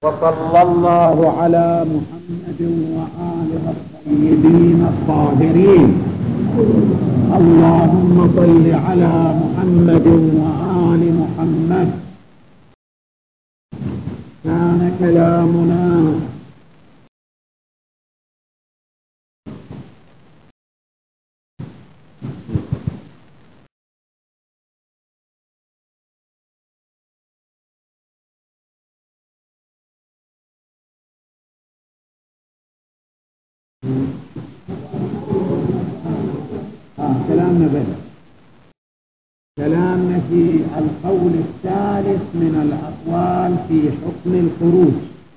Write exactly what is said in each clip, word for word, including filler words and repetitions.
وصلى الله على محمد وآله الطيبين الطاهرين. اللهم صل على محمد وآل محمد. كان كلامنا آه كلامنا بدأ كلامنا في القول الثالث من الأقوال في حكم الخروج،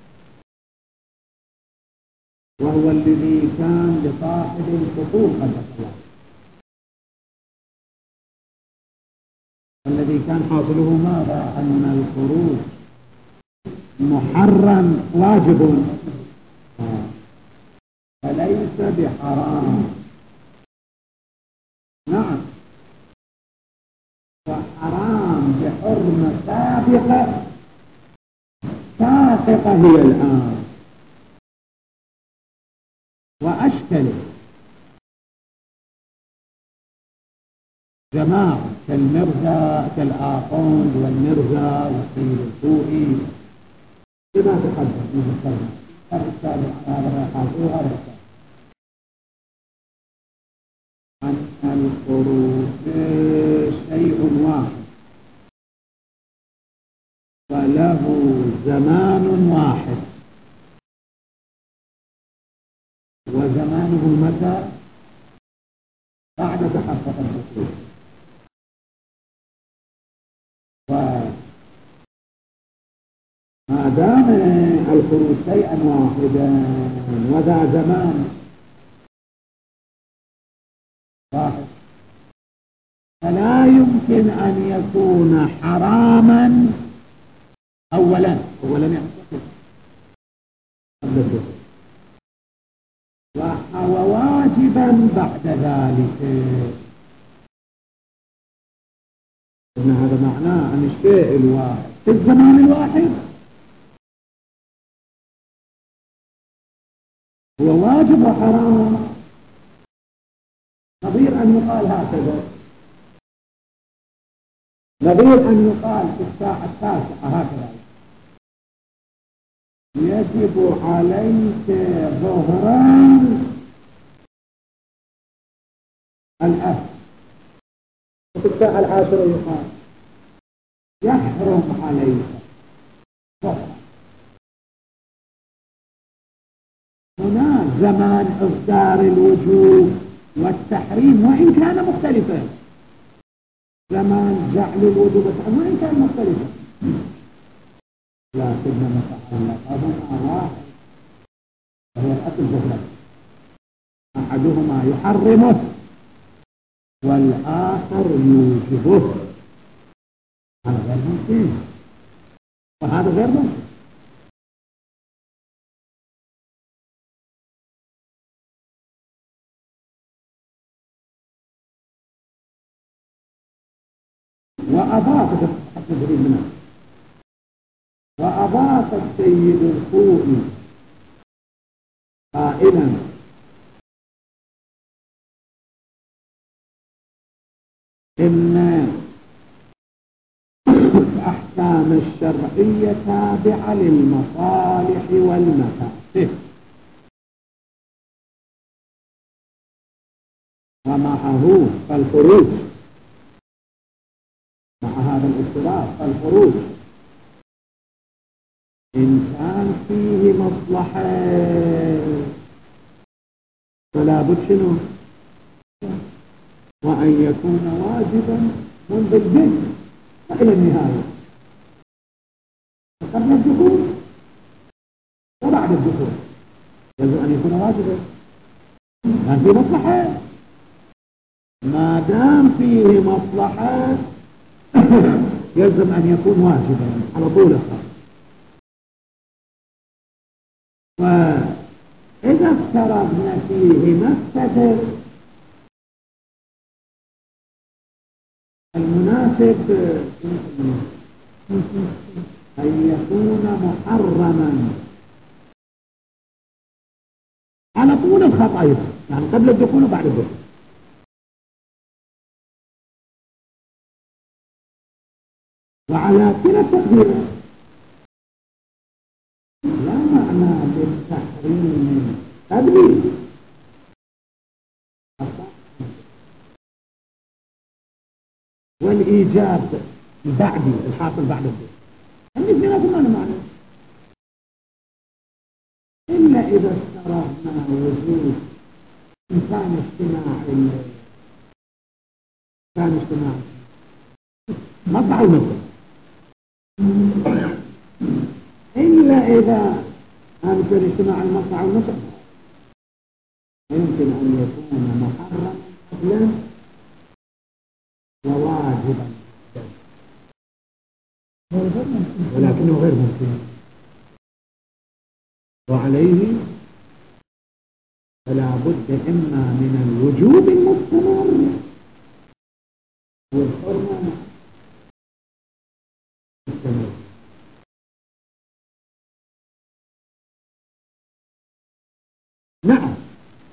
وهو الذي كان لصاحب الفصول قدس الله، الذي كان حاصله ماذا؟ أن الخروج محرم واجب فليس بحرام. نعم، وحرام بحرمة سابقة سابقة هي الآن وأشكلت جماعة كالمرزا كالآخوند والمرزا والسيد الخوئي بما تقدم من السابق الرسالة على رأحاتها الرسالة أن الخروج شيء واحد وله زمان واحد، وزمانه متى؟ بعد تحقق الدخول. وما دام الخروج شيئا واحدا وذا زمان واحد فلا يمكن أن يكون حراما أولا أولا يعني قبل الدخول، وواجبا بعد ذلك. إن هذا معناه أن الشيء الواحد في الزمان الواحد هو واجب وحرام. نظير أن يقال هكذا، نظير أن يقال في الساعة التاسعة هكذا يجب عليك ظهران الأهل، وفي الساعة العاشرة يقال يحرم عليك ظهر. هنا زمان إصدار الوجوب والتحريم وإن كان مختلفا، زمان جعل الوجوب والتحريم وإن كان مختلفا، لكنما تحرمهما واحد وهو الأكل ظهرا، أحدهما يحرمه والآخر يوجبه. هذا غير ممكن وهذا غير ممكن. وأضاف التدريب منه وأضاف السيد الخوئي قائلا إن الأحكام الشرعية تابعة للمصالح والمفاسد، ومعه فالخروج مع هذا الاضطراب فالخروج إن كان فيه مصلحة فلا بد شنو؟ وأن يكون واجبا منذ البدء وإلى النهاية، قبل الدخول وبعد الدخول يجب أن يكون واجبا. كان فيه مصلحة، ما دام فيه مصلحة يلزم أن يكون واجبا على طول الخط. وإذا افترضنا فيه مفسدة المناسب أن يكون محرما على طول الخط أيضا، يعني قبل الدخول وبعد الدخول. وعلى كلا التقدير لا معنى للتحريم قبلي والإيجاب بعدي الحاصل بعد الدخول، الاثنين كلها معنى، إلا إذا اشترطنا وجود إمكان اجتماع كان اجتماع مطلع المثل، إلا إذا أمكن اجتماع المطلع والمثل يمكن أن يكون محرما قبلا وواجبا ولكنه غير ممكن، وعليه فلا بد إما من الوجوب المستمر والحرمة مستمر. نعم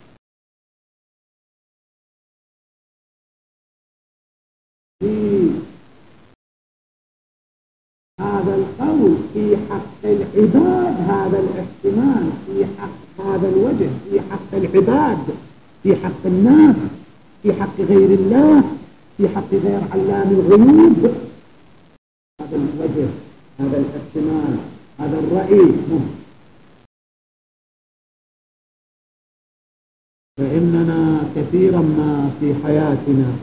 في هذا القول في حق العباد هذا الاحتمال، في حق هذا الوجه في حق العباد، في حق الناس، في حق غير الله، في حق غير علام الغيوب، هذا الوجه هذا الاحتمال هذا الرأي. فإننا كثيرا ما في حياتنا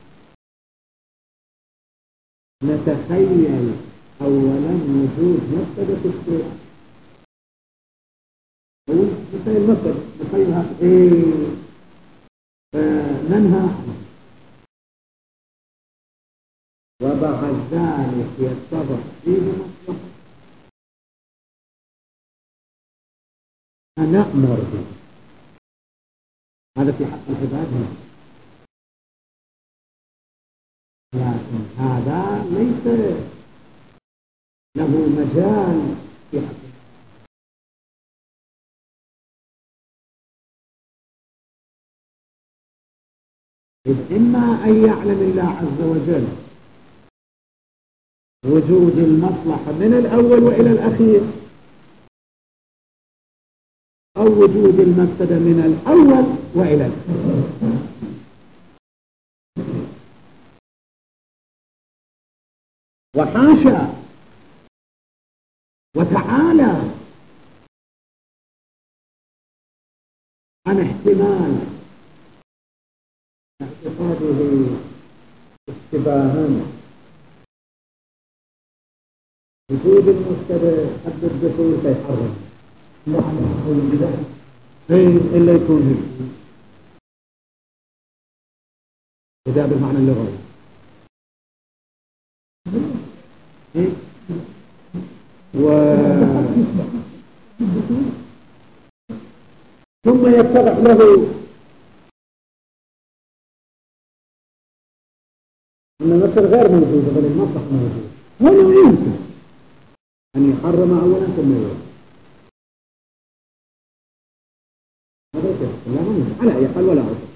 نتخيل أولا وجود مفسدة الشيء، نتخيل مفسدة نتخيلها إيه فننهى، وبعد ذلك يتضح فيه مصلحة فنأمر به. هذا في حق العباد هنا، لكن هذا ليس له مجال في حق العباد. إذ إما أن يعلم الله عز وجل وجود المصلحة من الأول وإلى الأخير، أو وجود المفسدة من الأول وإلى الأخير. وحاشا وتعالى عن احتمال اعتقاده اشتباها وجود المفسدة قبل الدخول فيحرم إلا يكون هيك إذا بالمعنى اللغوي و ثم يتضح له أن المفسدة غير موجودة بل المصلحة موجودة، ولا يمكن أن يحرم أولا ثم يوجد. هذا كيف لا ممكن على أي حال ولا عذر.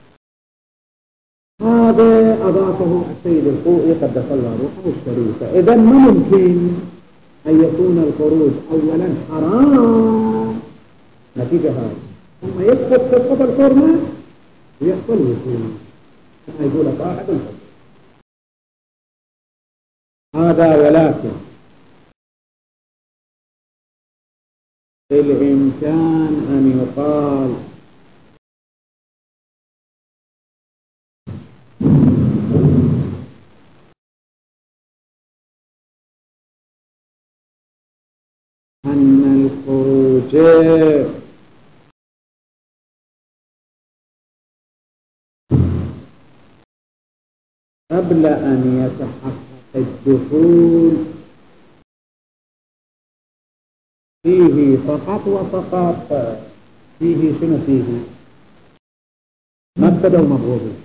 هذا أضافه السيد الخوئي قدس الله روحه الشريفة. إذا ما ممكن أن يكون الخروج أولا حرام نتيجة هذا، ثم يسقط سقط الحرمة ويحصل وصول كما يقول صاحب الفضل. هذا ولكن بالإمكان أن يقال أن الخروج قبل أن يتحقق الدخول فيه فقط وفقط فيه شنو فيه مفسدة ومبغوض.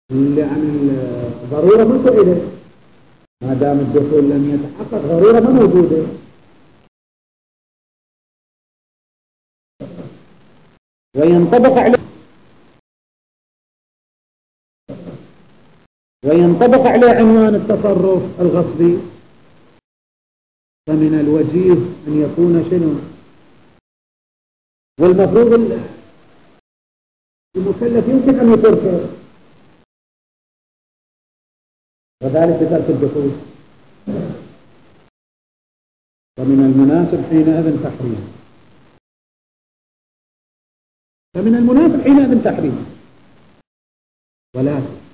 لأن الضرورة ما سئلت، ما دام الدخول لم يتحقق ضرورة ما موجودة. وينطبق عليه وينطبق عليه عنوان التصرف الغصبي. فمن الوجيه أن يكون شنو؟ والمفروض المكلف يمكن أن يتركه، وذلك بترك الدخول. فمن المناسب حينئذ تحريم فمن المناسب حينئذ تحريم ولكن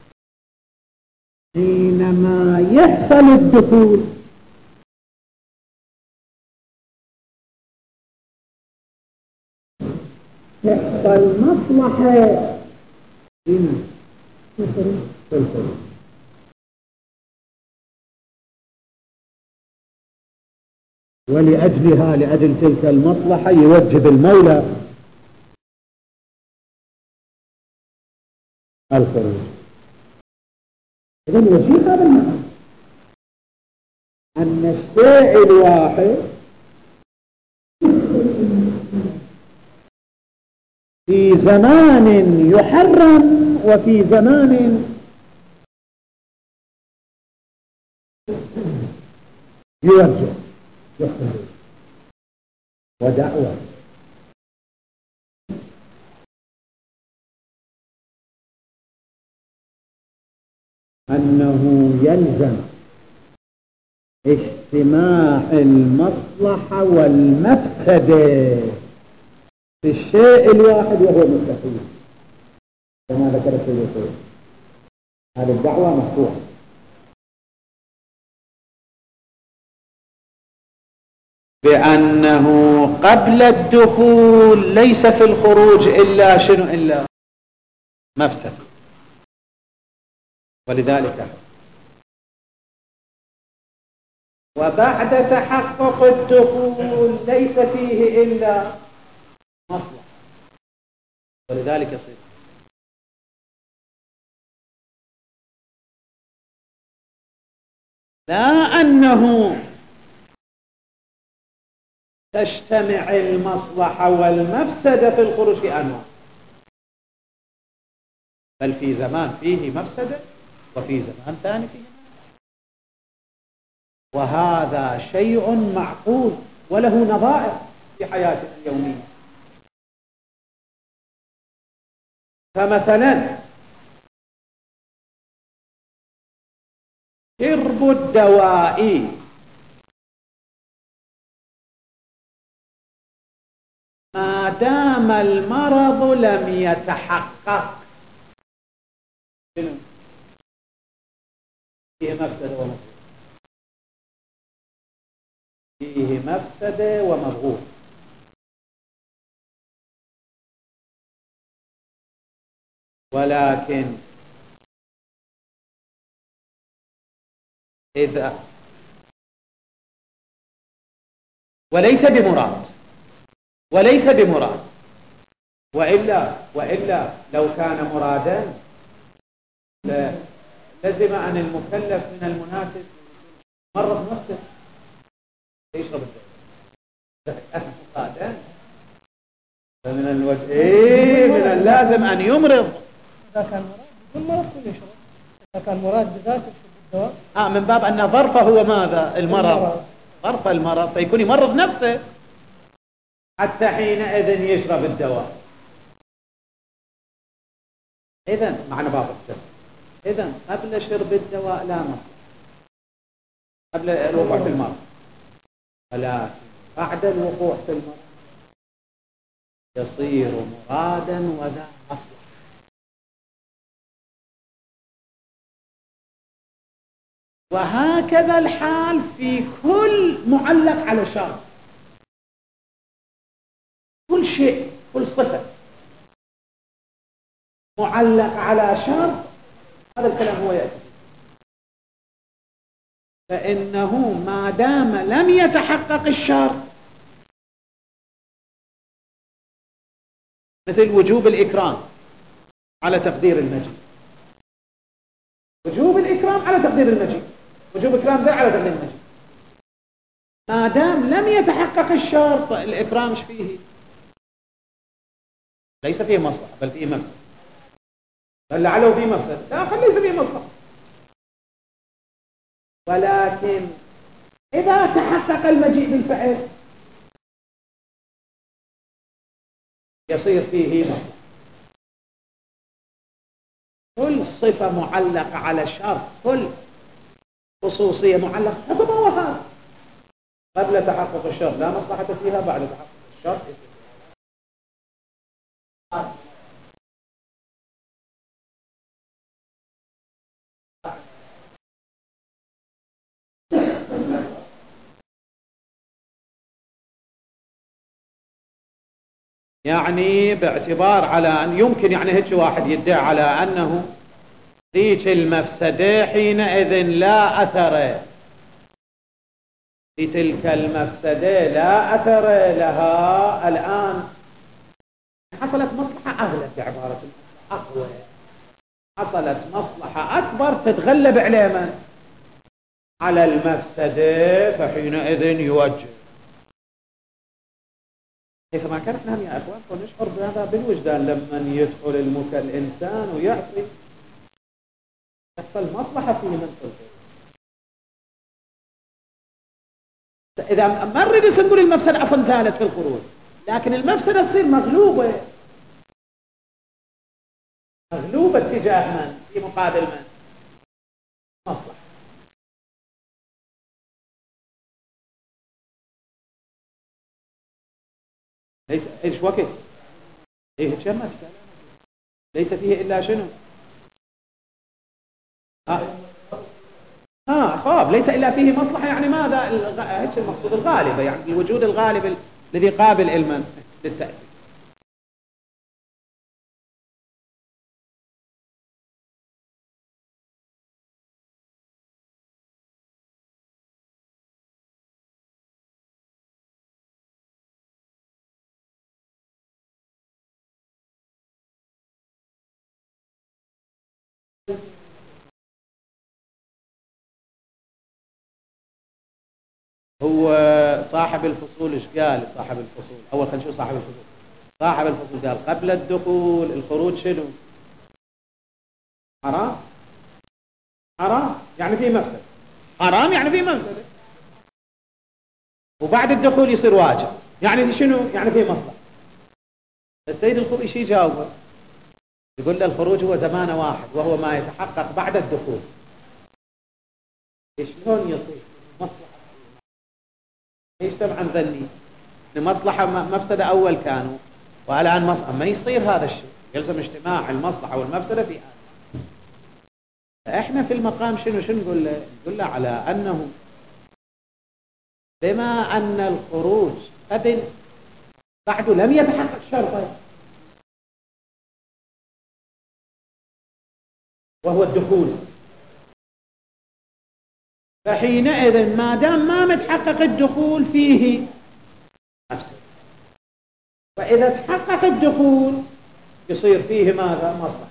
حينما يحصل الدخول يحصل مصلحة هنا تلك، ولأجلها لأجل تلك المصلحة يوجب المولى الخروج. إذن وجيه هذا المعنى أن الشيء الواحد في زمان يحرم وفي زمان يوجه يخرج. ودعوة أنه يلزم اجتماع المصلحة والمفسدة في الشيء الواحد وهو مستحيل كما ذكر السيد. هذه الدعوة مفتوحة. بأنه قبل الدخول ليس في الخروج إلا شنو إلا مفسد، ولذلك وبعد تحقق الدخول ليس فيه إلا مصلحة، ولذلك يصير لا أنه تجتمع المصلحة والمفسدة في الخروج في أنواع، بل في زمان فيه مفسدة وفي زمان ثاني فيه مفسدة، وهذا شيء معقول وله نظائر في حياتنا اليومية. فمثلا شرب الدواء ما دام المرض لم يتحقق فيه مفسدة ومضغوط، فيه مفسدة ومضغوط. ولكن إذا وليس بمراد وليس بمراد وإلا وإلا لو كان مرادا لزم أن المكلف من المناسب مرض نفسه يشرب الدواء مرادا، فمن الوجه إيه من اللازم أن يمرض. إذا كان مراد بدون مرض كل يشرب، إذا كان مراد بذات يشرب الدواء آه من باب أن ظرفه هو ماذا؟ المرض، ظرف المرض، فيكون يمرض نفسه حتى حينئذ يشرب الدواء. إذن معنى باب الشرب، إذن قبل شرب الدواء لا مصلحة قبل الوقوع في المرض، ولكن بعد الوقوع في المرض يصير مرادا وذا مصلحة. وهكذا الحال في كل معلق على شرط، كل شيء كل صفة معلق على شرط، هذا الكلام هو يأتي، فإنه ما دام لم يتحقق الشرط مثل وجوب الإكرام على تقدير المجلس، وجوب الإكرام على تقدير المجيء، وجوب إكرام زيد على تقدير المجيء. ما دام لم يتحقق الشرط الإكرام ايش فيه؟ ليس فيه مصلحة بل فيه مفسدة، بل لعله فيه مفسدة، لا خل ليس فيه مصلحة. ولكن إذا تحقق المجيء بالفعل يصير فيه مصلحة. كل صفة معلقة على شرط، كل خصوصية معلقة حكمها وهذا قبل تحقق الشرط لا مصلحة فيها، بعد تحقق الشرط يعني باعتبار على أن يمكن يعني هيك واحد يدعي على أنه ذيك المفسدة حينئذ لا أثر لتلك المفسدة، لا أثر لها الآن، حصلت مصلحة أغلى بعبارة أقوى، حصلت مصلحة أكبر تتغلب على من؟ على المفسدة، فحينئذ يوجه. كيف ما كانت نحن يا أخوان ونشعر بهذا بالوجدان لما يدخل المكان الإنسان ويعصي يحصل مصلحة فيه من تلك. إذا ما نريد نقول المفسدة أصلا زالت في الخروج، لكن المفسدة تصير مغلوبة، مغلوبة اتجاه من؟ في مقابل من؟ مصلحة. ليس إيش وقت؟ إيه شو مفسدة؟ ليس فيه إلا شنو؟ آه آه خاب ليس إلا فيه مصلحة، يعني ماذا؟ هيك المقصود الغالبة، يعني الوجود الغالب الذي قابل علما للتأثير. هو صاحب الفصول ايش قال؟ صاحب الفصول اول خلينا نشوف صاحب الفصول. صاحب الفصول قال قبل الدخول الخروج شنو؟ حرام. حرام يعني فيه مفسدة، حرام يعني فيه مفسدة، وبعد الدخول يصير واجب، يعني شنو؟ يعني فيه مصلحة. السيد الخوئي شي جاوبه؟ يقول له الخروج هو زمان واحد وهو ما يتحقق بعد الدخول. شلون يصير مصلحة؟ ايش طبعا ذني لمصلحة مفسدة أول كانوا والآن مصلحة، ما يصير هذا الشيء، يلزم اجتماع المصلحة والمفسدة في آن. فإحنا في المقام شنو شنو نقول له؟ نقول له على أنه بما أن الخروج قد بعد لم يتحقق شرطا وهو الدخول، فحينئذ ما دام ما متحقق الدخول فيه مفسدة، وإذا تحقق الدخول يصير فيه ماذا؟ مصلحة.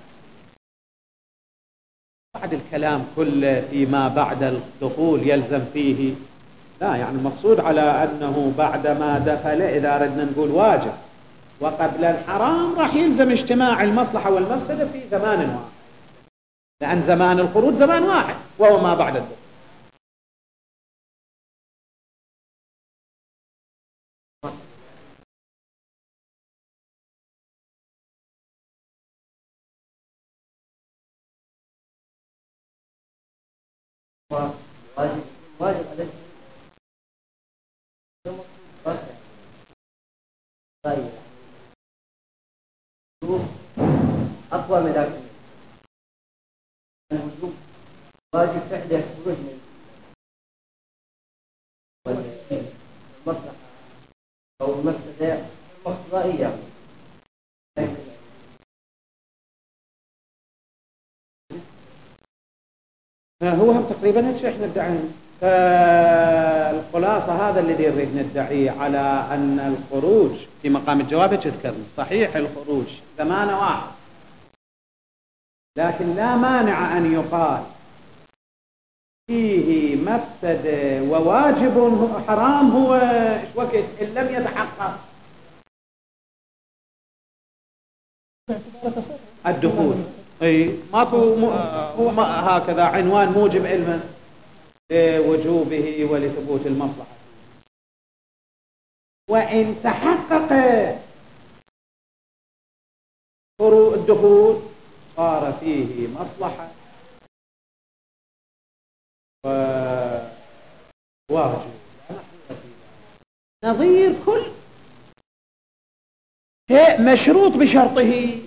بعد الكلام كله فيما بعد الدخول يلزم فيه، لا يعني المقصود على أنه بعدما دخل إذا أردنا نقول واجب وقبل الحرام راح يلزم اجتماع المصلحة والمفسدة في زمان واحد، لأن زمان الخروج زمان واحد وهو ما بعد الدخول. واجب واجب عليك. طيب أقوى من ذلك الوجوب واجب فعله خروج من المصلحة أو المفسدة مقضائية. هو تقريبا هيك احنا ندعي. فالخلاصة هذا الذي نريد ندعيه على أن الخروج في مقام الجواب هيك ذكرنا صحيح الخروج زمان واحد، لكن لا مانع أن يقال فيه مفسدة وواجب حرام هو إيش وقت إن لم يتحقق الدخول. اي ماكو م... هو ما هكذا عنوان موجب علما لوجوبه ولثبوت المصلحة. وإن تحقق فروع الدخول صار فيه مصلحة وواجب. نظير كل شيء مشروط بشرطه،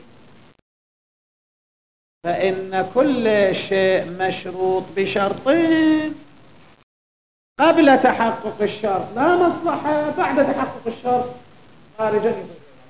فإن كل شيء مشروط بشرطين قبل تحقق الشرط لا مصلحة، بعد تحقق الشرط خارجا.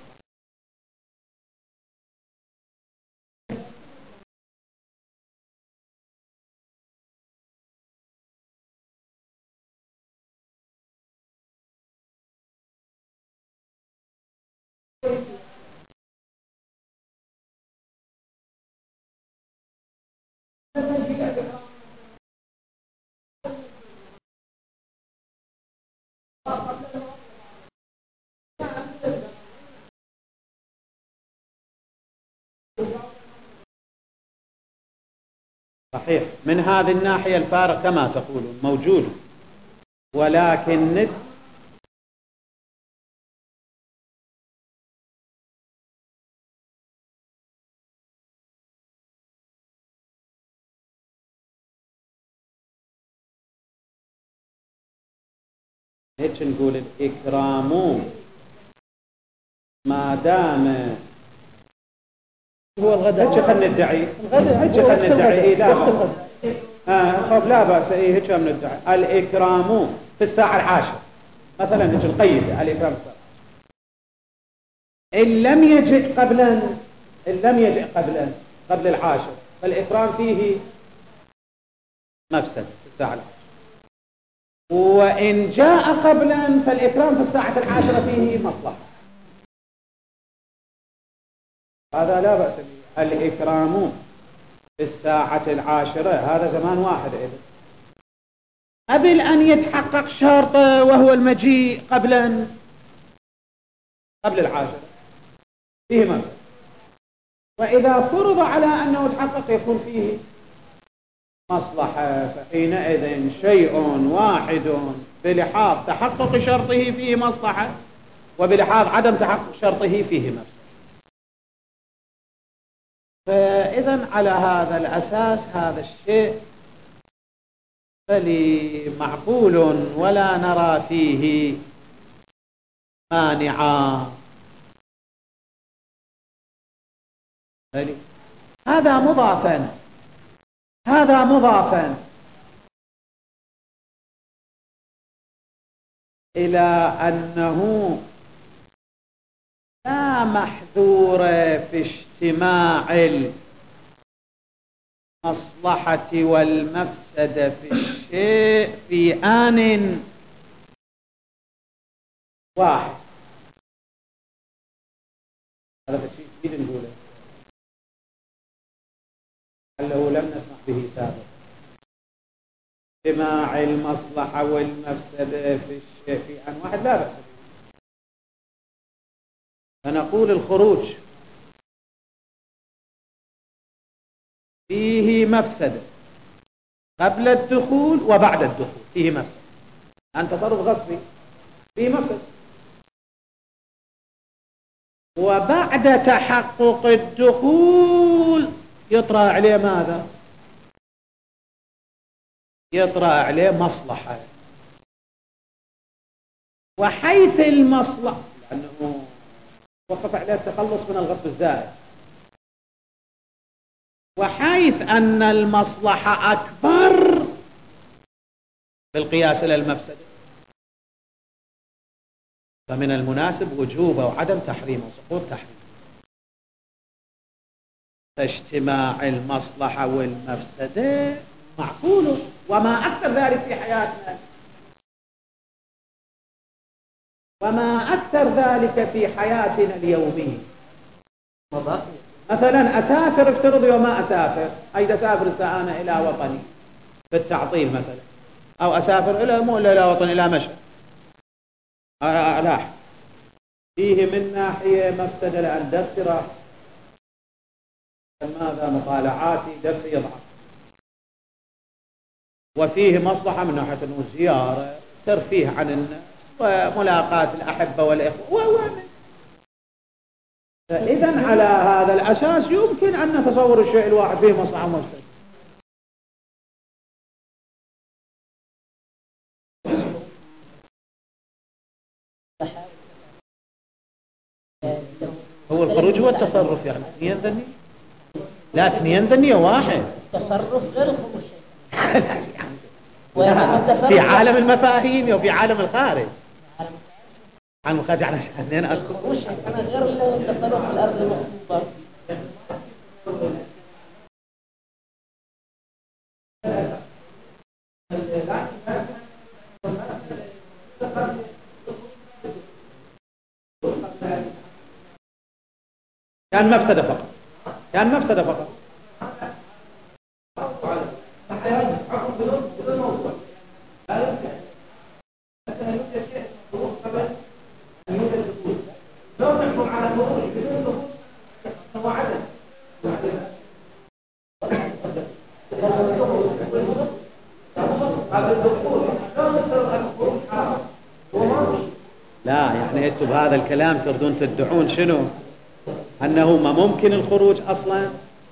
صحيح، من هذه الناحية الفارق كما تقولون موجود، ولكن هيك نقول الإكرام ما دام هو الغداء. هيك خلنا ندعي الغداء هيك خلنا ندعي إيه لا بأس. آه خب لا بأس. إيه هيك من ندعي الإكرام في الساعة العاشرة مثلا، هيك نقيد الإكرام في الساعة. إن لم يجئ قبلا إن لم يجئ قبلا قبل العاشر فالإكرام فيه مفسد في الساعة العاشرة، وإن جاء قبلا فالإكرام في الساعة العاشرة فيه مصلحة. هذا لا بأس به. الإكرام في الساعة العاشرة هذا زمان واحد إذن قبل أن يتحقق شرط وهو المجيء قبلا قبل العاشرة فيه مصلحة. وإذا فرض على أنه تحقق يكون فيه مصلحة، فحينئذ شيء واحد بلحاظ تحقق شرطه فيه مصلحة، وبلحاظ عدم تحقق شرطه فيه مفسدة. فإذا على هذا الأساس هذا الشيء فلي معقول ولا نرى فيه مانعا. هذا مضافا هذا مضافا إلى أنه لا محذور في اجتماع المصلحة والمفسدة في الشيء في آن واحد. هذا الشيء جديد نقوله لو لم نسمع به سابقا. اجتماع المصلحة والمفسدة في الشيء في آن واحد لا بأس به. فنقول الخروج فيه مفسدة قبل الدخول وبعد الدخول فيه مفسدة. أن تصرف غصبي فيه مفسدة، وبعد تحقق الدخول يطرأ عليه ماذا؟ يطرأ عليه مصلحة. وحيث المصلحة لأنه وقف عليه التخلص من الغصب الزائد، وحيث أن المصلحة أكبر بالقياس إلى المفسدة فمن المناسب وجوب وعدم تحريم وسقوط تحريم. فاجتماع المصلحة والمفسدة معقول، وما أكثر ذلك في حياتنا، وما أكثر ذلك في حياتنا اليومية. مثلا أسافر افترض يوم ما أسافر أيضا أسافر الساعة إلى وطني، في التعطيل مثلا، أو أسافر إلى مو إلى وطن إلى مشهد ألاح، فيه من ناحية مفسدة لأن درسي راح ماذا مطالعاتي درسي يضعف، وفيه مصلحة من ناحية أنه الزيارة ترفيه عن الناس وملاقاة الأحبة والإخوة، فإذا على هذا الأساس يمكن أن نتصور الشيء الواحد فيه مصلحة ومفسدة. هو الخروج هو التصرف، يعني اثنين ذنية، لا اثنين ذنية واحد، التصرف غير الخروج في عالم المفاهيم وفي عالم الخارج، عن الخارج على شأنين أكبر أنا غير التصرف في الأرض المخصوصة. كان مفسدة فقط، كان مفسدة فقط. لا يعني انتم بهذا الكلام تردون تدعون شنو؟ أنه ما ممكن الخروج أصلا،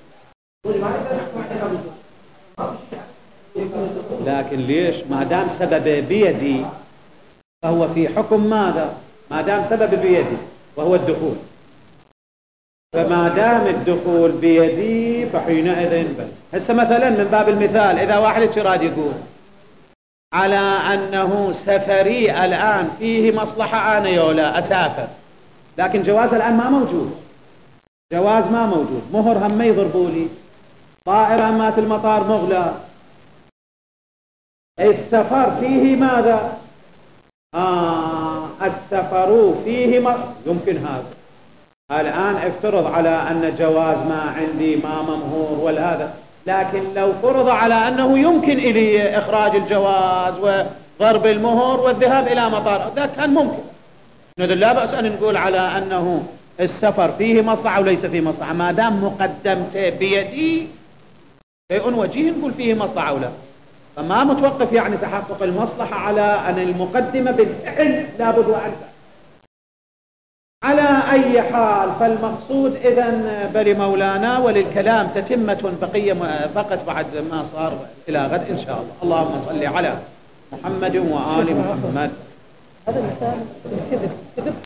لكن ليش؟ ما دام سببه بيدي فهو في حكم ماذا؟ ما دام سبب بيدي وهو الدخول، فما دام الدخول بيدي فحينئذ بل. هسه مثلا من باب المثال، إذا واحد شراد يقول على أنه سفري الآن فيه مصلحة أنا يولا أسافر، لكن جواز الآن ما موجود، جواز ما موجود، مهر هم ما يضربوا لي، طائرة مات المطار مغلى، السفر فيه ماذا؟ آه السفر فيه ما يمكن هذا. الآن افترض على أن جواز ما عندي ما ممهور والهذا، لكن لو فرض على أنه يمكن إلي إخراج الجواز وضرب المهر والذهاب إلى مطار، ذا كان ممكن، نقول لا بأس أن نقول على أنه السفر فيه مصلحة وليس فيه مصلحة، ما دام مقدمته بيدي شيء وجيه نقول فيه مصلحة أو لا، فما متوقف يعني تحقق المصلحة على أن المقدمة بالفعل لابد وأن. على أي حال فالمقصود إذن بل مولانا، وللكلام تتمة بقية فقط بعد ما صار إلى غد إن شاء الله. اللهم صل على محمد وآل محمد. هذا مثال الكذب.